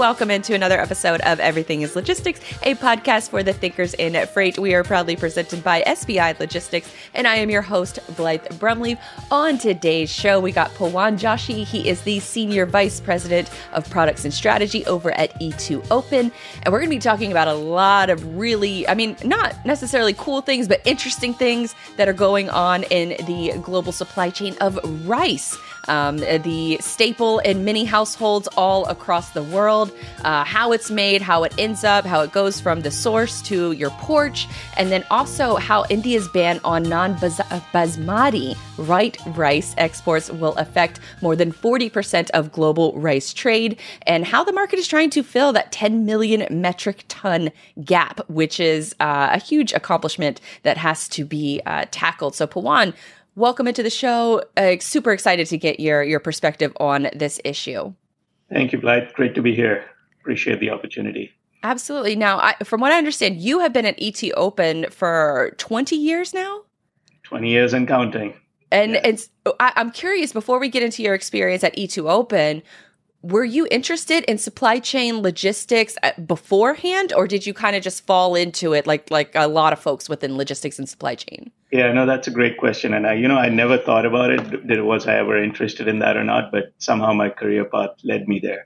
welcome into another episode of Everything is Logistics, a podcast for the thinkers in freight. We are proudly presented by SBI Logistics, and I am your host, Blythe Brumleve. On today's show, we got Pawan Joshi. He is the Senior Vice President of Products and Strategy over at E2Open, and we're going to be talking about a lot of really, not necessarily cool things, but interesting things that are going on in the global supply chain of rice. The staple in many households all across the world, how it's made, how it ends up, how it goes from the source to your porch, and then also how India's ban on non-basmati white rice exports will affect more than 40% of global rice trade, and how the market is trying to fill that 10 million metric ton gap, which is a huge accomplishment that has to be tackled. So Pawan, welcome into the show. Super excited to get your perspective on this issue. Thank you, Blythe. Great to be here. Appreciate the opportunity. Absolutely. Now, from what I understand, you have been at E2Open for 20 years now? 20 years and counting. And I'm curious, before we get into your experience at E2Open, were you interested in supply chain logistics beforehand, or did you kind of just fall into it like a lot of folks within logistics and supply chain? Yeah, no, that's a great question. And I never thought about it. Was I ever interested in that or not? But somehow my career path led me there.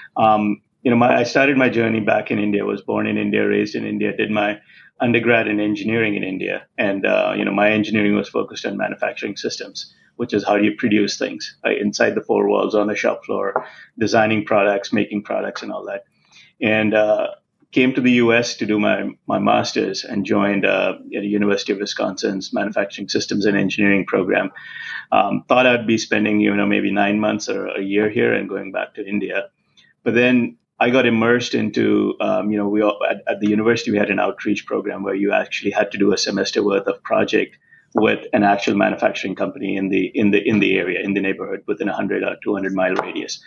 I started my journey back in India. Was born in India, raised in India, did my undergrad in engineering in India. And, my engineering was focused on manufacturing systems, which is how do you produce things inside the four walls on the shop floor, designing products, making products and all that. And came to the U.S. to do my master's and joined at the University of Wisconsin's Manufacturing Systems and Engineering program. Thought I'd be spending, maybe 9 months or a year here and going back to India. But then I got immersed into, at the university, we had an outreach program where you actually had to do a semester worth of project with an actual manufacturing company in the area, in the neighborhood, within 100 or 200 mile radius.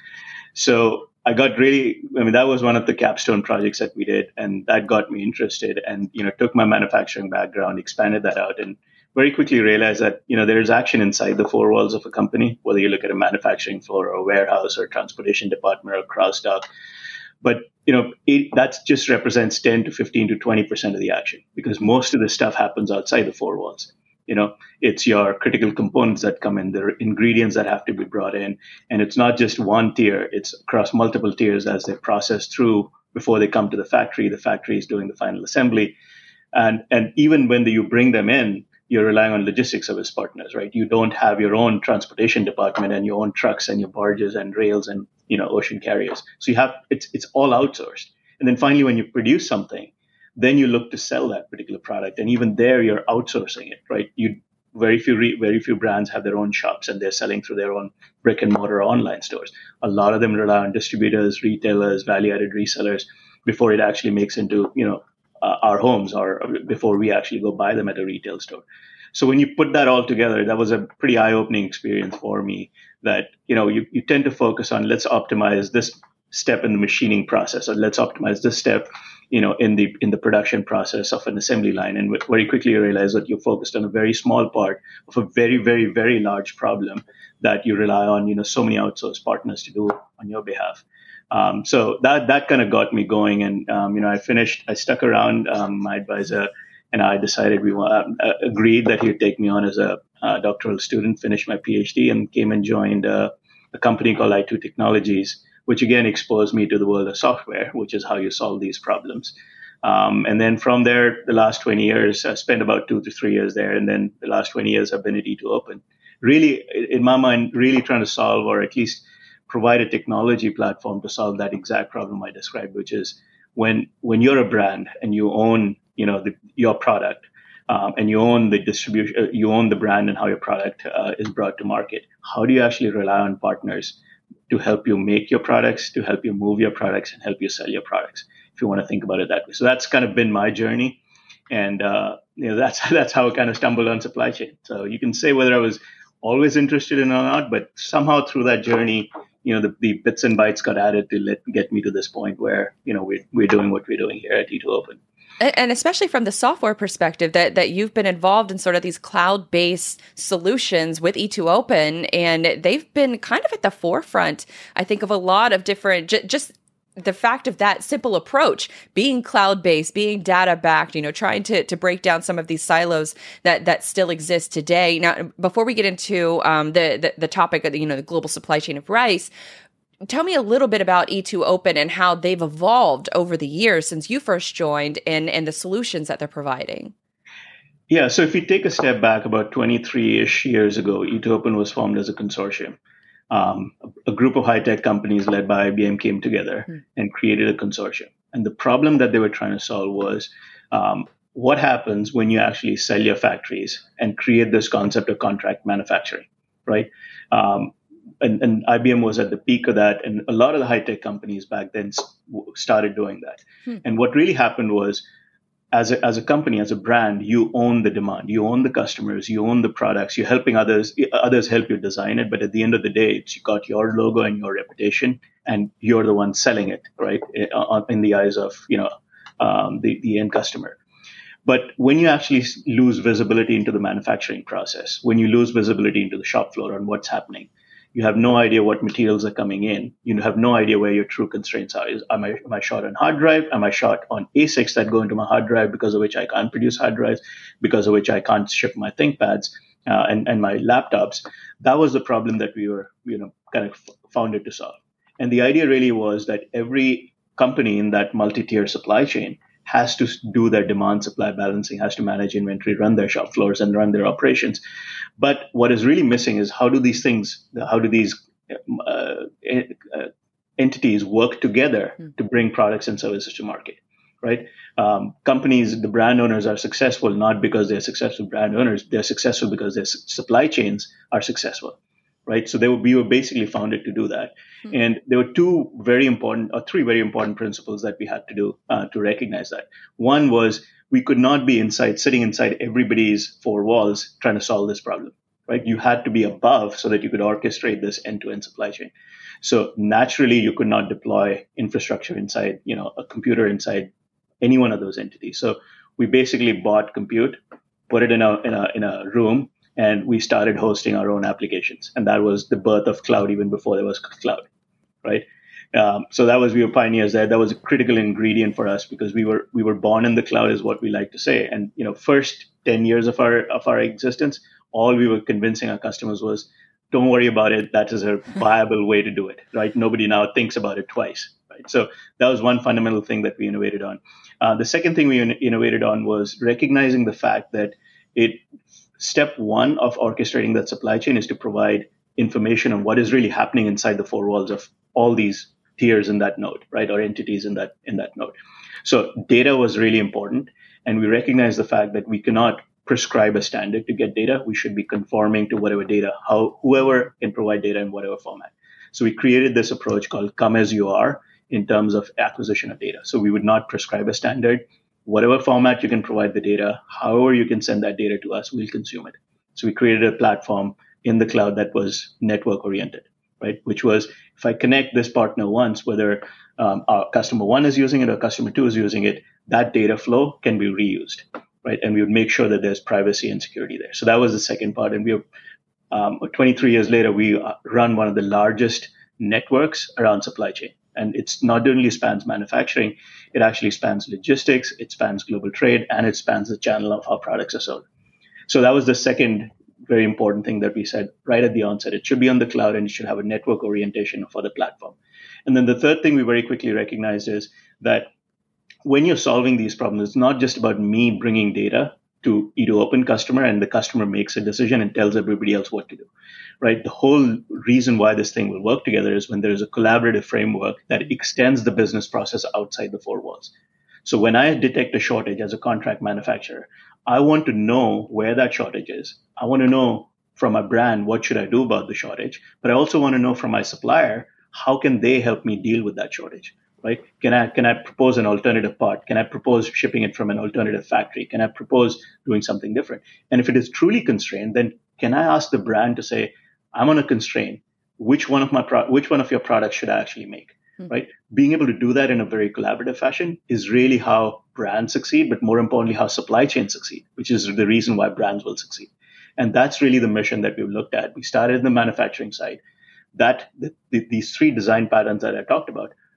So I got that was one of the capstone projects that we did, and that got me interested and, took my manufacturing background, expanded that out, and very quickly realized that, there is action inside the four walls of a company, whether you look at a manufacturing floor or a warehouse or a transportation department or cross dock. But, that just represents 10 to 15 to 20% of the action, because most of the stuff happens outside the four walls. It's your critical components that come in, the ingredients that have to be brought in. And it's not just one tier, it's across multiple tiers as they process through before they come to the factory. The factory is doing the final assembly. And even when you bring them in, you're relying on logistics service partners, right? You don't have your own transportation department and your own trucks and your barges and rails and, ocean carriers. So it's all outsourced. And then finally, when you produce something, then you look to sell that particular product. And even there, you're outsourcing it, right? Very few brands have their own shops and they're selling through their own brick and mortar online stores. A lot of them rely on distributors, retailers, value-added resellers before it actually makes into, our homes or before we actually go buy them at a retail store. So when you put that all together, that was a pretty eye-opening experience for me that, you tend to focus on, let's optimize this step in the machining process, or let's optimize this step, in the production process of an assembly line. And very quickly you realize that you're focused on a very small part of a very, very, very large problem that you rely on, so many outsourced partners to do on your behalf. So that kind of got me going. And, I stuck around. My advisor and I decided agreed that he would take me on as a doctoral student, finished my PhD, and came and joined a company called i2 Technologies, which again exposed me to the world of software, which is how you solve these problems. And then from there, the last 20 years, I spent about 2 to 3 years there. And then the last 20 years, I've been at E2Open. Really, in my mind, really trying to solve, or at least provide a technology platform to solve that exact problem I described, which is when you're a brand and you own, your product, and you own the distribution, you own the brand and how your product is brought to market. How do you actually rely on partners to help you make your products, to help you move your products, and help you sell your products, if you want to think about it that way? So that's kind of been my journey. And, that's how I kind of stumbled on supply chain. So you can say whether I was always interested in it or not, but somehow through that journey, the bits and bytes got added to get me to this point where, we're doing what we're doing here at E2Open. And especially from the software perspective, that you've been involved in sort of these cloud-based solutions with E2Open, and they've been kind of at the forefront, I think, of a lot of different, just the fact of that simple approach, being cloud-based, being data-backed, trying to break down some of these silos that still exist today. Now, before we get into the topic of the global supply chain of rice, tell me a little bit about E2 Open and how they've evolved over the years since you first joined and the solutions that they're providing. Yeah, so if we take a step back about 23-ish years ago, E2 Open was formed as a consortium. A group of high-tech companies led by IBM came together and created a consortium. And the problem that they were trying to solve was what happens when you actually sell your factories and create this concept of contract manufacturing, right? And IBM was at the peak of that, and a lot of the high-tech companies back then started doing that. And what really happened was, as a company, as a brand, you own the demand, you own the customers, you own the products, you're helping others help you design it. But at the end of the day, you got your logo and your reputation, and you're the one selling it, right? In the eyes of, the end customer. But when you actually lose visibility into the manufacturing process, when you lose visibility into the shop floor on what's happening, you have no idea what materials are coming in. You have no idea where your true constraints are. Am I short on hard drive? Am I short on ASICs that go into my hard drive, because of which I can't produce hard drives, because of which I can't ship my ThinkPads and my laptops? That was the problem that we were, kind of founded to solve. And the idea really was that every company in that multi-tier supply chain has to do their demand supply balancing, has to manage inventory, run their shop floors, and run their operations. But what is really missing is how do these entities work together to bring products and services to market, right? Companies, the brand owners are successful not because they're successful brand owners, they're successful because their supply chains are successful, right? So we were basically founded to do that. And there were three very important principles that we had to do to recognize that. One was we could not be sitting inside everybody's four walls trying to solve this problem, right? You had to be above so that you could orchestrate this end-to-end supply chain. So naturally, you could not deploy infrastructure inside, a computer inside any one of those entities. So we basically bought compute, put it in a room, and we started hosting our own applications. And that was the birth of cloud even before there was cloud, right? So we were pioneers there. That was a critical ingredient for us because we were born in the cloud, is what we like to say. And first 10 years of our existence, all we were convincing our customers was, don't worry about it. That is a viable way to do it, right? Nobody now thinks about it twice, right? So that was one fundamental thing that we innovated on. The second thing we innovated on was recognizing the fact that step one of orchestrating that supply chain is to provide information on what is really happening inside the four walls of all these tiers in that node, right, or entities in that node. So data was really important, and we recognize the fact that we cannot prescribe a standard to get data. We should be conforming to whatever data, whoever can provide data in whatever format. So we created this approach called come as you are in terms of acquisition of data. So we would not prescribe a standard. Whatever format you can provide the data, however you can send that data to us, we'll consume it. So we created a platform in the cloud that was network oriented, right? Which was, if I connect this partner once, whether our customer one is using it or customer two is using it, that data flow can be reused, right? And we would make sure that there's privacy and security there. So that was the second part. And 23 years later, we run one of the largest networks around supply chain. And it's not only spans manufacturing, it actually spans logistics, it spans global trade, and it spans the channel of how products are sold. So that was the second very important thing that we said right at the onset. It should be on the cloud and it should have a network orientation for the platform. And then the third thing we very quickly recognized is that when you're solving these problems, it's not just about me bringing data to E2 Open customer and the customer makes a decision and tells everybody else what to do, right? The whole reason why this thing will work together is when there is a collaborative framework that extends the business process outside the four walls. So when I detect a shortage as a contract manufacturer, I want to know where that shortage is. I want to know from my brand, what should I do about the shortage? But I also want to know from my supplier, how can they help me deal with that shortage? Right? Can I propose an alternative part? Can I propose shipping it from an alternative factory? Can I propose doing something different? And if it is truly constrained, then can I ask the brand to say, I'm on a constraint. Which one of your products should I actually make? Right? Being able to do that in a very collaborative fashion is really how brands succeed, but more importantly, how supply chains succeed, which is the reason why brands will succeed. And that's really the mission that we've looked at. We started in the manufacturing side. These three design patterns that I talked about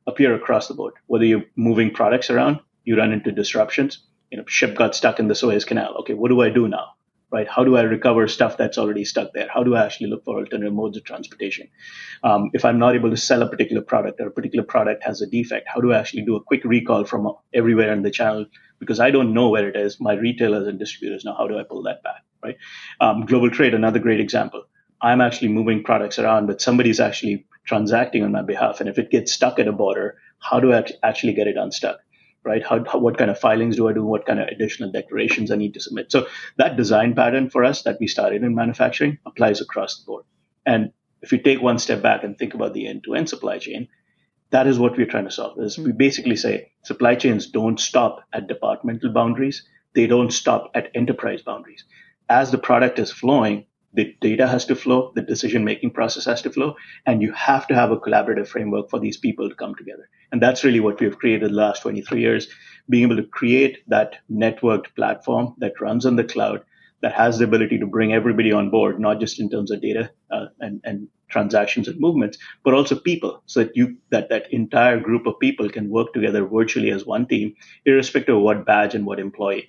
appear across the board. Whether you're moving products around, you run into disruptions. Ship got stuck in the Suez Canal. Okay, what do I do now? Right? How do I recover stuff that's already stuck there? How do I actually look for alternative modes of transportation? If I'm not able to sell a particular product or a particular product has a defect, how do I actually do a quick recall from everywhere in the channel? Because I don't know where it is. My retailers and distributors know. How do I pull that back? Right? Global trade, another great example. I'm actually moving products around, but somebody's actually transacting on my behalf. And if it gets stuck at a border, how do I actually get it unstuck? Right? What kind of filings do I do? What kind of additional declarations I need to submit? So that design pattern for us that we started in manufacturing applies across the board. And if you take one step back and think about the end-to-end supply chain, that is what we're trying to solve. Is we basically say supply chains don't stop at departmental boundaries. They don't stop at enterprise boundaries. As the product is flowing, the data has to flow, the decision-making process has to flow, and you have to have a collaborative framework for these people to come together. And that's really what we've created the last 23 years, being able to create that networked platform that runs on the cloud, that has the ability to bring everybody on board, not just in terms of data and transactions and movements, but also people, so that that entire group of people can work together virtually as one team, irrespective of what badge and what employee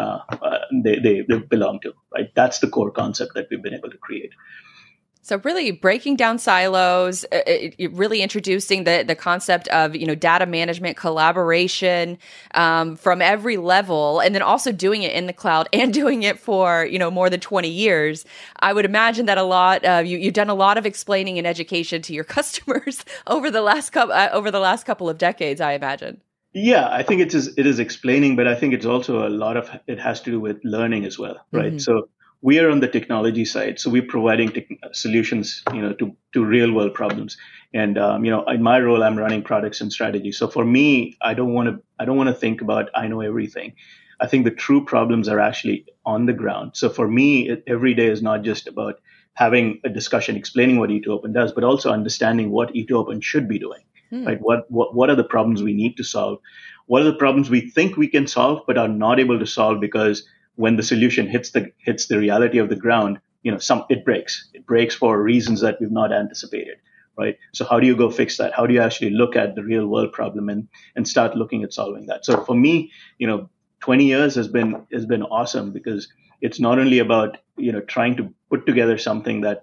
they belong to, right? That's the core concept that we've been able to create. So really breaking down silos, really introducing the concept of, data management, collaboration from every level, and then also doing it in the cloud and doing it for, more than 20 years. I would imagine that you've done a lot of explaining and education to your customers over the last couple of decades, I imagine. Yeah, I think it is explaining, but I think it's also it has to do with learning as well, right? Mm-hmm. So we are on the technology side, so we're providing solutions, to real world problems. And in my role, I'm running products and strategy. So for me, I don't want to think about I know everything. I think the true problems are actually on the ground. So for me, every day is not just about having a discussion, explaining what E2Open does, but also understanding what E2Open should be doing. Right? What are the problems we need to solve? What are the problems we think we can solve but are not able to solve because when the solution hits the reality of the ground, it breaks. It breaks for reasons that we've not anticipated, right? So how do you go fix that? How do you actually look at the real world problem and start looking at solving that? So for me, 20 years has been awesome because it's not only about trying to put together something that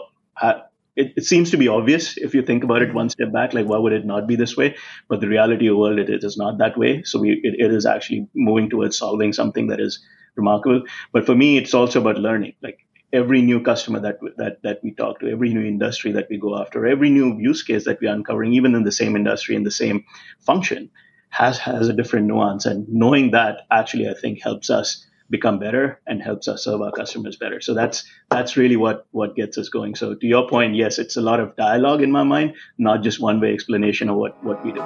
it seems to be obvious if you think about it one step back, like why would it not be this way? But the reality of the world, it is not that way. So it is actually moving towards solving something that is remarkable. But for me, it's also about learning. Like every new customer that we talk to, every new industry that we go after, every new use case that we're uncovering, even in the same industry, in the same function, has a different nuance. And knowing that actually, I think, helps us become better and helps us serve our customers better. So that's really what gets us going. So to your point, yes, it's a lot of dialogue in my mind, not just one-way explanation of what we do.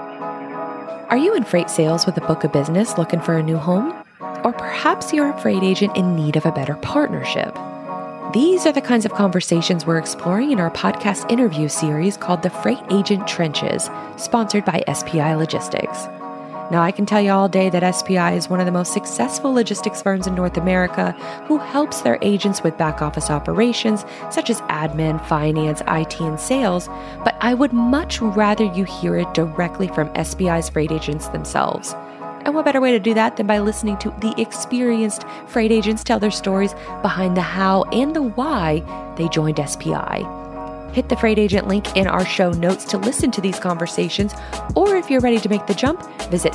Are you in freight sales with a book of business looking for a new home? Or perhaps you're a freight agent in need of a better partnership? These are the kinds of conversations we're exploring in our podcast interview series called The Freight Agent Trenches, sponsored by SPI Logistics. Now, I can tell you all day that SPI is one of the most successful logistics firms in North America who helps their agents with back office operations such as admin, finance, IT, and sales, but I would much rather you hear it directly from SPI's freight agents themselves. And what better way to do that than by listening to the experienced freight agents tell their stories behind the how and the why they joined SPI. Hit the Freight Agent link in our show notes to listen to these conversations, or if you're ready to make the jump, visit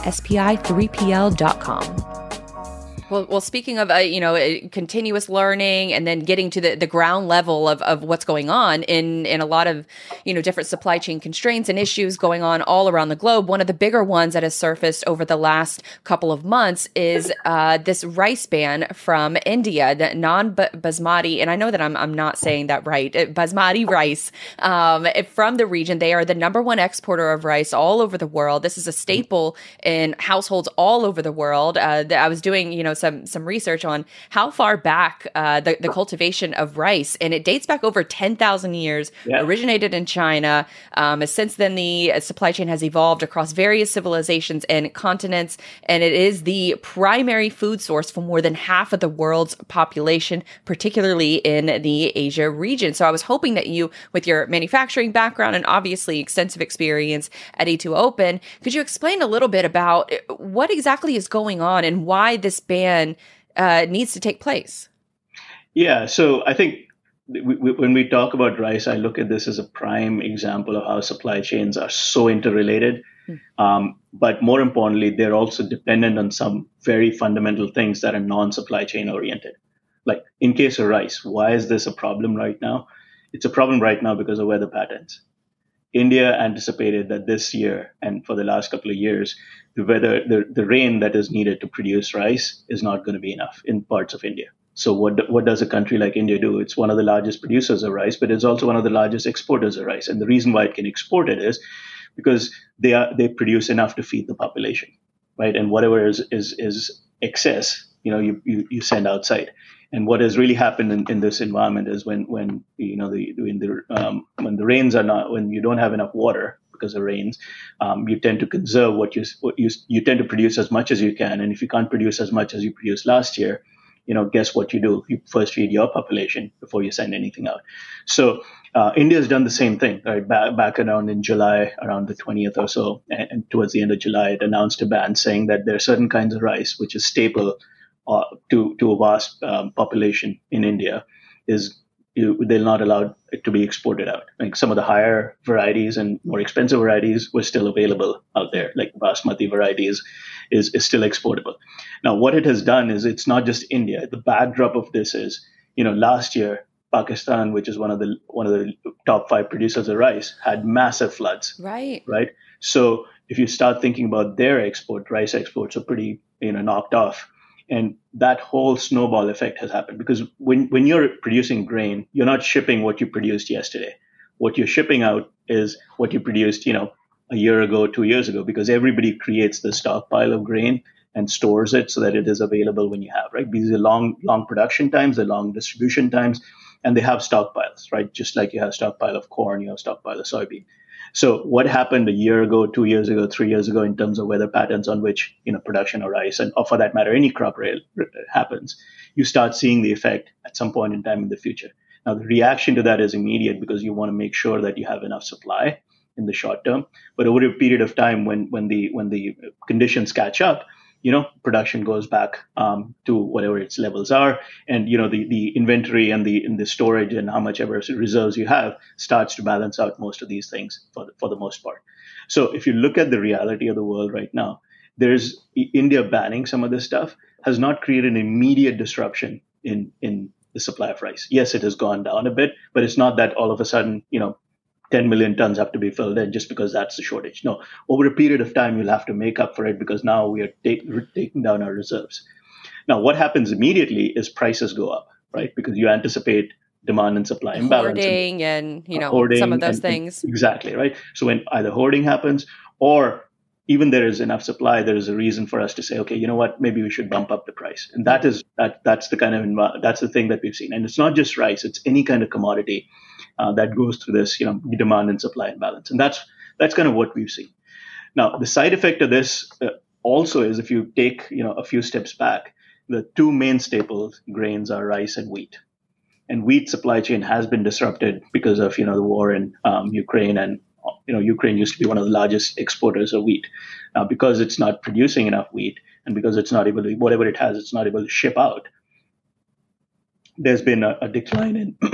spi3pl.com. Well, speaking of, continuous learning and then getting to the ground level of what's going on in a lot of, different supply chain constraints and issues going on all around the globe. One of the bigger ones that has surfaced over the last couple of months is this rice ban from India, the non-basmati, and I know that I'm not saying that right, basmati rice from the region. They are the number one exporter of rice all over the world. This is a staple in households all over the world. I was doing, some research on how far back the cultivation of rice, and it dates back over 10,000 years. Yeah. Originated in China. Since then, the supply chain has evolved across various civilizations and continents, and it is the primary food source for more than half of the world's population, particularly in the Asia region. So I was hoping that you, with your manufacturing background and obviously extensive experience at E2Open, could you explain a little bit about what exactly is going on and why this ban needs to take place? Yeah, so I think when we talk about rice, I look at this as a prime example of how supply chains are so interrelated. But more importantly, they're also dependent on some very fundamental things that are non-supply chain oriented. Like in case of rice, why is this a problem right now? It's a problem right now because of weather patterns. India anticipated that this year and for the last couple of years, the rain that is needed to produce rice is not going to be enough in parts of India. So what does a country like India do? It's one of the largest producers of rice, but it's also one of the largest exporters of rice. And the reason why it can export it is because they produce enough to feed the population, right? And whatever is excess, you send outside. And what has really happened in this environment is when the rains are not, when you don't have enough water because of rains, you tend to conserve you tend to produce as much as you can. And if you can't produce as much as you produced last year, guess what you do? You first feed your population before you send anything out. So India has done the same thing, right? Back around in July, around the 20th or so, and towards the end of July, it announced a ban saying that there are certain kinds of rice which is staple to a vast population in India, they're not allowed it to be exported out. Like some of the higher varieties and more expensive varieties were still available out there, like basmati varieties is still exportable. Now, what it has done is it's not just India. The backdrop of this is, last year, Pakistan, which is one of the top 5 producers of rice, had massive floods. Right. Right. So if you start thinking about their rice exports are pretty, knocked off. And that whole snowball effect has happened because when you're producing grain, you're not shipping what you produced yesterday. What you're shipping out is what you produced, a year ago, 2 years ago, because everybody creates the stockpile of grain and stores it so that it is available when you have, right? These are long production times, the long distribution times, and they have stockpiles, right? Just like you have stockpile of corn, you have stockpile of soybean. So what happened a year ago, 2 years ago, 3 years ago in terms of weather patterns on which, production of rice or for that matter, any crop happens, you start seeing the effect at some point in time in the future. Now, the reaction to that is immediate because you want to make sure that you have enough supply in the short term. But over a period of time, when the conditions catch up, production goes back to whatever its levels are, and the inventory and the storage and how much ever reserves you have starts to balance out most of these things for the most part. So if you look at the reality of the world right now, there's India banning some of this stuff has not created an immediate disruption in the supply of rice. Yes, it has gone down a bit, but it's not that all of a sudden 10 million tons have to be filled in just because that's the shortage. No, over a period of time, you'll have to make up for it because now we are taking down our reserves. Now, what happens immediately is prices go up, right? Because you anticipate demand and supply imbalance. Hoarding and hoarding some of those things. Exactly, right? So when either hoarding happens or even there is enough supply, there is a reason for us to say, okay, you know what, maybe we should bump up the price. And that's the thing that we've seen. And it's not just rice, it's any kind of commodity that goes through this, demand and supply imbalance. And that's kind of what we've seen. Now, the side effect of this also is if you take, a few steps back, the 2 main staples grains are rice and wheat. And wheat supply chain has been disrupted because of, the war in Ukraine. And, Ukraine used to be one of the largest exporters of wheat. Now, because it's not producing enough wheat and because it's not able to, whatever it has, it's not able to ship out, there's been a decline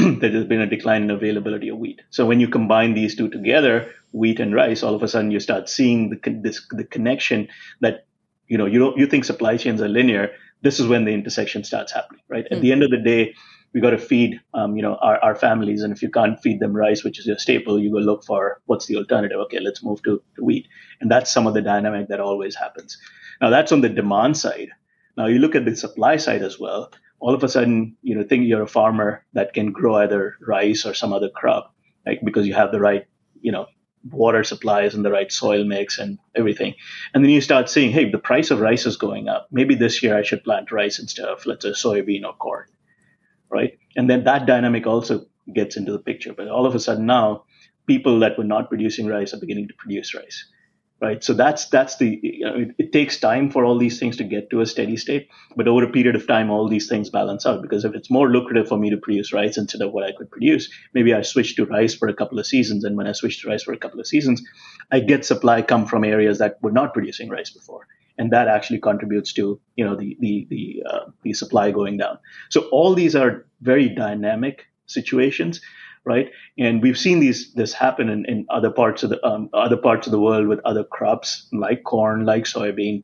in availability of wheat. So when you combine these two together, wheat and rice, all of a sudden you start seeing the connection that you think supply chains are linear. This is when the intersection starts happening, right? At the end of the day, we got to feed our families, and if you can't feed them rice, which is your staple, you go look for what's the alternative. Okay, let's move to wheat, and that's some of the dynamic that always happens. Now that's on the demand side. Now you look at the supply side as well. All of a sudden, think you're a farmer that can grow either rice or some other crop, like because you have the right, water supplies and the right soil mix and everything. And then you start seeing, hey, the price of rice is going up. Maybe this year I should plant rice instead of, let's say, soybean or corn, right? And then that dynamic also gets into the picture. But all of a sudden now, people that were not producing rice are beginning to produce rice, right? So that's the it takes time for all these things to get to a steady state, but over a period of time, all these things balance out. Because if it's more lucrative for me to produce rice instead of what I could produce, maybe I switch to rice for a couple of seasons, and when I switch to rice for a couple of seasons, I get supply come from areas that were not producing rice before, and that actually contributes to the supply going down. So all these are very dynamic situations, right? And we've seen this happen in other parts of the world with other crops like corn, like soybean,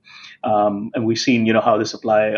and we've seen how the supply.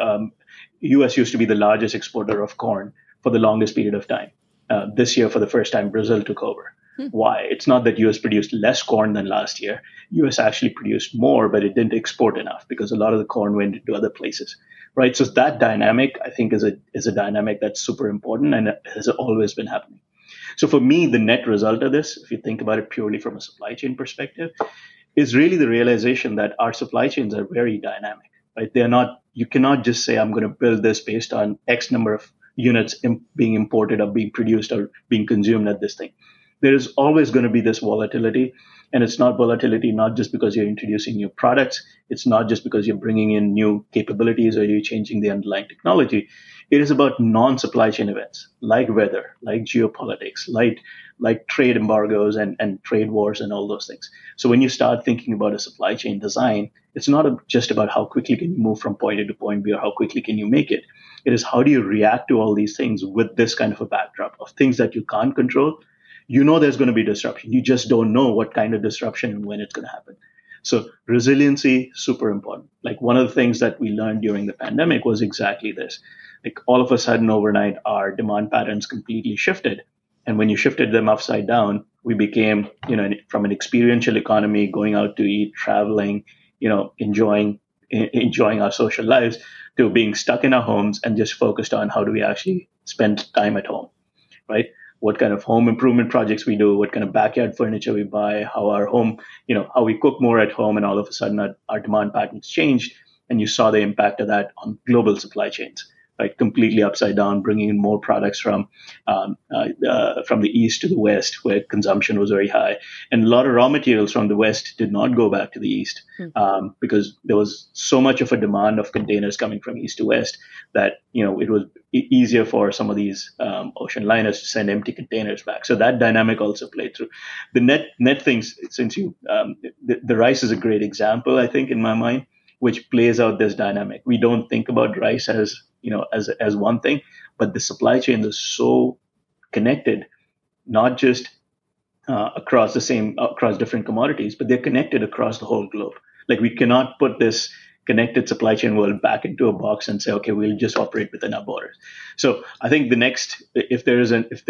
U.S. used to be the largest exporter of corn for the longest period of time. This year, for the first time, Brazil took over. Why? It's not that U.S. produced less corn than last year. U.S. actually produced more, but it didn't export enough because a lot of the corn went into other places, right? So that dynamic, I think, is a dynamic that's super important and has always been happening. So for me, the net result of this, if you think about it purely from a supply chain perspective, is really the realization that our supply chains are very dynamic, right? They're not. You cannot just say I'm going to build this based on X number of units being imported or being produced or being consumed at this thing. There is always going to be this volatility. And it's not volatility, not just because you're introducing new products. It's not just because you're bringing in new capabilities or you're changing the underlying technology. It is about non-supply chain events like weather, like geopolitics, like trade embargoes and trade wars and all those things. So when you start thinking about a supply chain design, it's not just about how quickly can you move from point A to point B or how quickly can you make it. It is how do you react to all these things with this kind of a backdrop of things that you can't control. There's going to be disruption. You just don't know what kind of disruption and when it's going to happen. So resiliency, super important. Like one of the things that we learned during the pandemic was exactly this. Like all of a sudden overnight, our demand patterns completely shifted. And when you shifted them upside down, we became, from an experiential economy, going out to eat, traveling, enjoying our social lives, to being stuck in our homes and just focused on how do we actually spend time at home, right? What kind of home improvement projects we do, what kind of backyard furniture we buy, how our home, how we cook more at home, and all of a sudden our demand patterns changed, and you saw the impact of that on global supply chains, right? Completely upside down, bringing in more products from the east to the west, where consumption was very high, and a lot of raw materials from the west did not go back to the east because there was so much of a demand of containers coming from east to west that it was easier for some of these ocean liners to send empty containers back. So that dynamic also played through. The net things, since the rice is a great example, I think, in my mind, which plays out this dynamic. We don't think about rice as as one thing, but the supply chain is so connected, not just across different commodities, but they're connected across the whole globe. Like we cannot put this connected supply chain world back into a box and say, okay, we'll just operate within our borders. So I think the next, if there's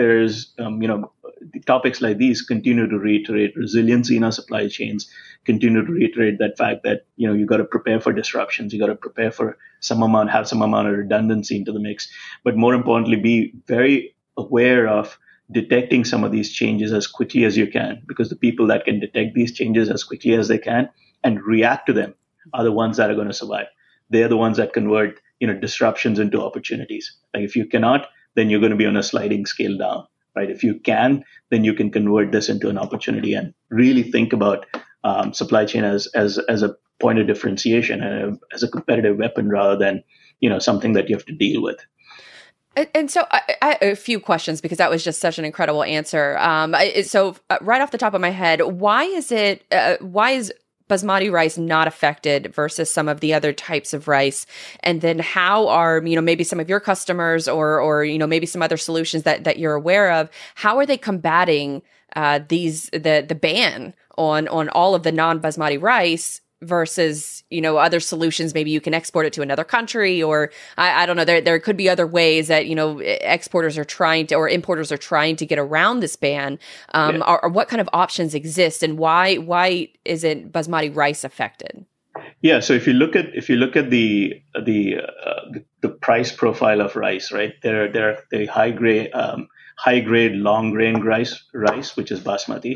topics like these continue to reiterate resiliency in our supply chains, continue to reiterate that fact that, you got to prepare for disruptions, you got to prepare for have some amount of redundancy into the mix, but more importantly, be very aware of detecting some of these changes as quickly as you can, because the people that can detect these changes as quickly as they can and react to them are the ones that are going to survive. They're the ones that convert, disruptions into opportunities. Like if you cannot, then you're going to be on a sliding scale down, right? If you can, then you can convert this into an opportunity and really think about supply chain as a point of differentiation and as a competitive weapon rather than, something that you have to deal with. And so I a few questions because that was just such an incredible answer. So right off the top of my head, why is basmati rice not affected versus some of the other types of rice? And then how are, maybe some of your customers or maybe some other solutions that you're aware of, how are they combating the ban on all of the non-basmati rice versus, other solutions? Maybe you can export it to another country, or I don't know, there could be other ways that, exporters are trying to, or importers are trying to get around this ban. Or what kind of options exist, and why isn't basmati rice affected? Yeah, so if you look at the price profile of rice, right? There are the high grade long grain rice, which is basmati,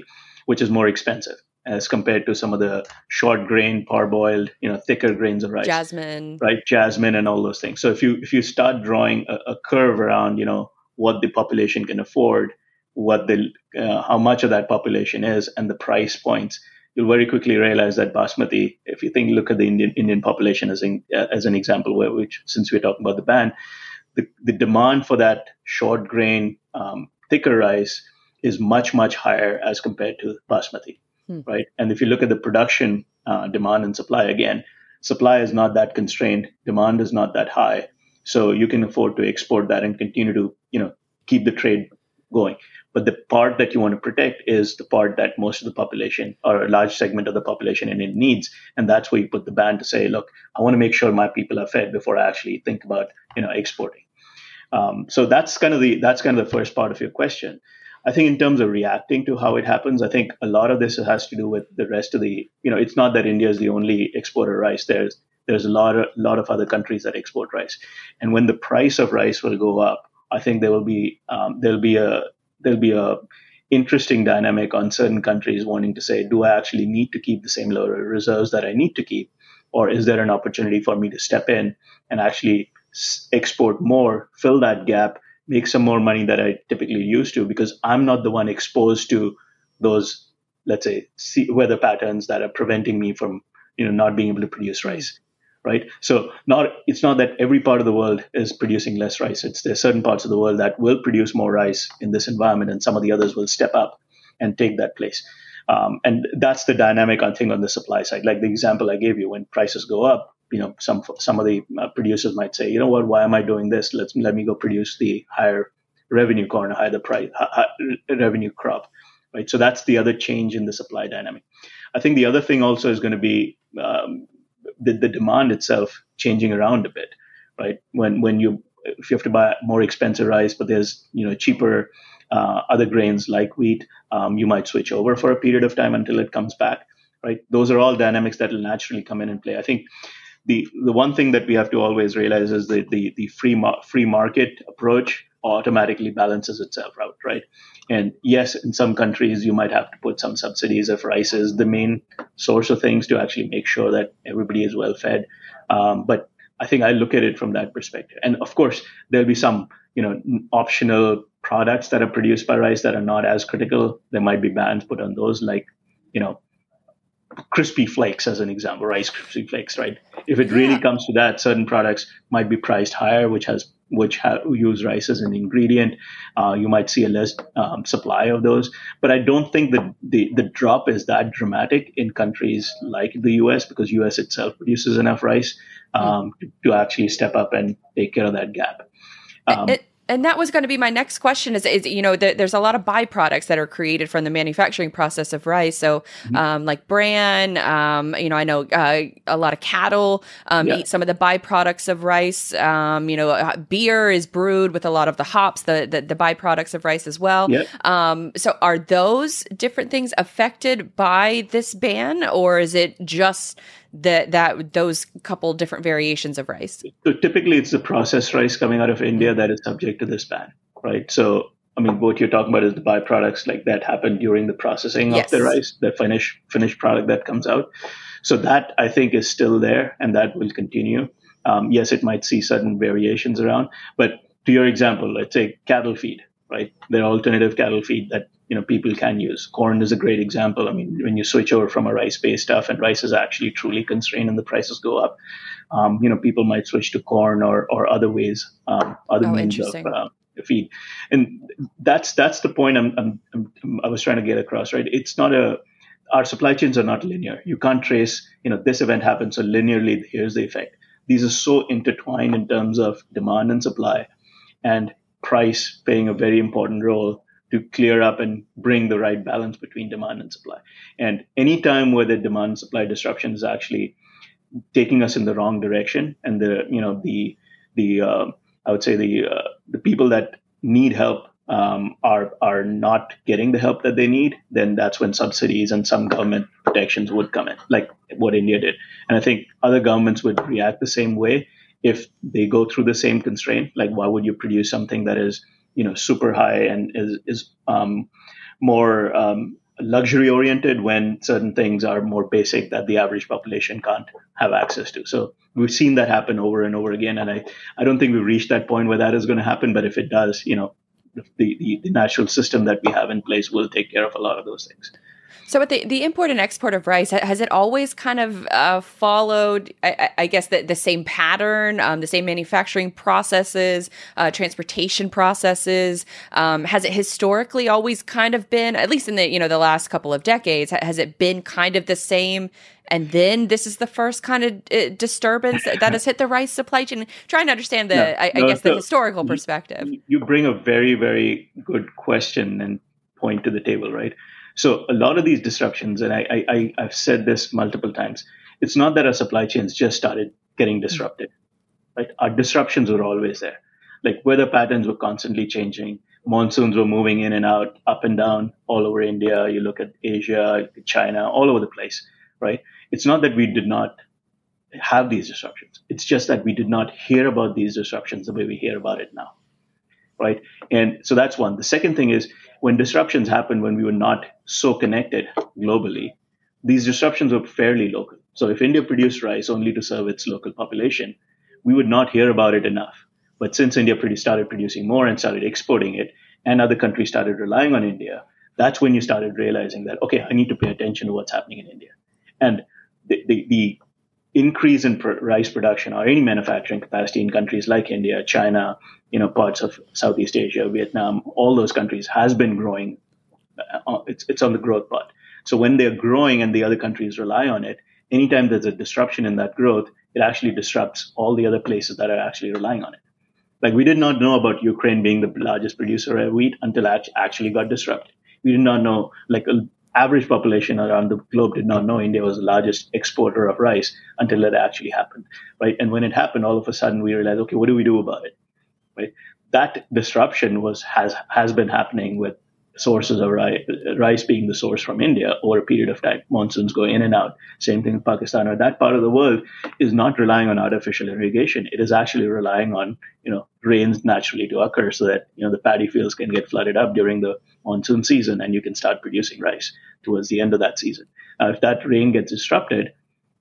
which is more expensive as compared to some of the short grain, parboiled, thicker grains of rice, Jasmine. right? Jasmine and all those things. So if you start drawing a curve around, what the population can afford, how much of that population is, and the price points, you'll very quickly realize that basmati, if you look at the Indian population as an example, which since we're talking about the ban, the demand for that short grain, thicker rice is much, much higher as compared to basmati, right? And if you look at the production, demand and supply, again, supply is not that constrained, demand is not that high, so you can afford to export that and continue to, keep the trade going. But the part that you want to protect is the part that most of the population or a large segment of the population in it needs. And that's where you put the ban to say, look, I want to make sure my people are fed before I actually think about, exporting. So that's kind of the first part of your question. I think in terms of reacting to how it happens, I think a lot of this has to do with the rest of the, it's not that India is the only exporter of rice. There's a lot of other countries that export rice. And when the price of rice will go up, I think there'll be a interesting dynamic on certain countries wanting to say, do I actually need to keep the same level of reserves that I need to keep? Or is there an opportunity for me to step in and actually export more, fill that gap, make some more money that I typically used to, because I'm not the one exposed to those, let's say, weather patterns that are preventing me from, not being able to produce rice. Right. So it's not that every part of the world is producing less rice. There's certain parts of the world that will produce more rice in this environment, and some of the others will step up and take that place. And that's the dynamic, I think, on the supply side. Like the example I gave you, when prices go up, some of the producers might say, you know what, why am I doing this? Let me go produce the higher revenue corn, higher revenue crop. Right. So that's the other change in the supply dynamic. I think the other thing also is going to be the demand itself changing around a bit, right? If you have to buy more expensive rice, but there's cheaper other grains like wheat, you might switch over for a period of time until it comes back, right? Those are all dynamics that will naturally come in and play. I think the one thing that we have to always realize is that the free market approach automatically balances itself out, right? And yes, in some countries, you might have to put some subsidies if rice is the main source of things to actually make sure that everybody is well fed. But I think I look at it from that perspective. And of course, there'll be some, optional products that are produced by rice that are not as critical. There might be bans put on those, like, crispy flakes as an example, rice crispy flakes, right? If it really comes to that, certain products might be priced higher, which use rice as an ingredient. You might see a less supply of those, but I don't think that the drop is that dramatic in countries like the US, because US itself produces enough rice to actually step up and take care of that gap. And that was going to be my next question is there's a lot of byproducts that are created from the manufacturing process of rice. So, like bran, I know a lot of cattle eat some of the byproducts of rice. Beer is brewed with a lot of the hops, the byproducts of rice as well. So are those different things affected by this ban, or is it just that those couple different variations of rice? So typically it's the processed rice coming out of India that is subject to this ban, right? So, I mean, what you're talking about is the byproducts like that happen during the processing of the rice, the finished product that comes out. So that I think is still there and that will continue. Yes, it might see certain variations around, but to your example, let's say cattle feed, right? There are alternative cattle feed that people can use. Corn is a great example. I mean, when you switch over from a rice-based stuff and rice is actually truly constrained and the prices go up, people might switch to corn or other ways, other means of feed. And that's the point I was trying to get across, right? It's not our supply chains are not linear. You can't trace, this event happened, so linearly here's the effect. These are so intertwined in terms of demand and supply, and price playing a very important role to clear up and bring the right balance between demand and supply. And any time where the demand and supply disruption is actually taking us in the wrong direction, and I would say the people that need help are not getting the help that they need, then that's when subsidies and some government protections would come in, like what India did. And I think other governments would react the same way if they go through the same constraint. Like, why would you produce something that is super high and is more luxury oriented when certain things are more basic that the average population can't have access to. So we've seen that happen over and over again. And I don't think we've reached that point where that is going to happen. But if it does, the natural system that we have in place will take care of a lot of those things. So with the import and export of rice, has it always kind of followed, I guess, the same pattern, the same manufacturing processes, transportation processes? Has it historically always kind of been, at least in the last couple of decades, has it been kind of the same? And then this is the first kind of disturbance that has hit the rice supply chain. Trying to understand the historical perspective. You bring a very, very good question and point to the table, right? So a lot of these disruptions, and I've said this multiple times, it's not that our supply chains just started getting disrupted, right? Our disruptions were always there. Like weather patterns were constantly changing. Monsoons were moving in and out, up and down, all over India. You look at Asia, China, all over the place, right? It's not that we did not have these disruptions. It's just that we did not hear about these disruptions the way we hear about it now, right? And so that's one. The second thing is, when disruptions happened when we were not so connected globally, these disruptions were fairly local. So if India produced rice only to serve its local population, we would not hear about it enough. But since India started producing more and started exporting it, and other countries started relying on India, that's when you started realizing that, okay, I need to pay attention to what's happening in India. And the increase in rice production or any manufacturing capacity in countries like India, China, parts of Southeast Asia, Vietnam, all those countries has been growing. It's on the growth path. So when they're growing and the other countries rely on it, anytime there's a disruption in that growth, it actually disrupts all the other places that are actually relying on it. Like we did not know about Ukraine being the largest producer of wheat until it actually got disrupted. We did not know, like average population around the globe did not know India was the largest exporter of rice until it actually happened, right? And when it happened, all of a sudden we realized, okay, what do we do about it, right? That disruption has been happening with sources of rice being the source from India over a period of time. Monsoons go in and out. Same thing in Pakistan, or that part of the world is not relying on artificial irrigation. It is actually relying on, rains naturally to occur so that, the paddy fields can get flooded up during the monsoon season and you can start producing rice towards the end of that season. Now, if that rain gets disrupted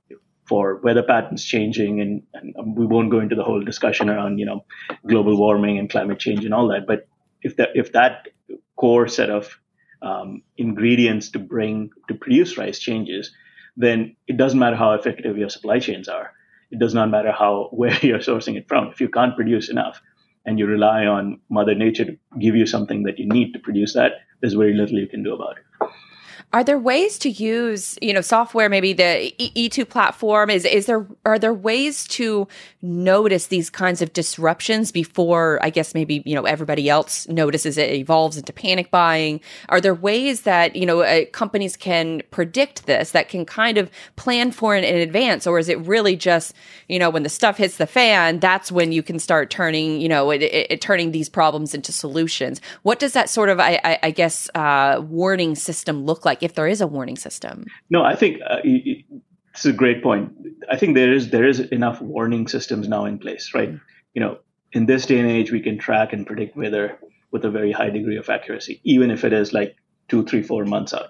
for weather patterns changing, and we won't go into the whole discussion around, global warming and climate change and all that, but if that core set of ingredients to produce rice changes, then it doesn't matter how effective your supply chains are. It does not matter where you're sourcing it from. If you can't produce enough and you rely on Mother Nature to give you something that you need to produce that, there's very little you can do about it. Are there ways to use, software, maybe the E2 platform? Are there ways to notice these kinds of disruptions before, I guess, maybe, everybody else notices it evolves into panic buying? Are there ways that, companies can predict this, that can kind of plan for it in advance? Or is it really just, when the stuff hits the fan, that's when you can start turning, turning these problems into solutions? What does that sort of, I guess, warning system look like, if there is a warning system? No, I think it's a great point. I think there is enough warning systems now in place, right? In this day and age, we can track and predict weather with a very high degree of accuracy, even if it is like 2, 3, 4 months out.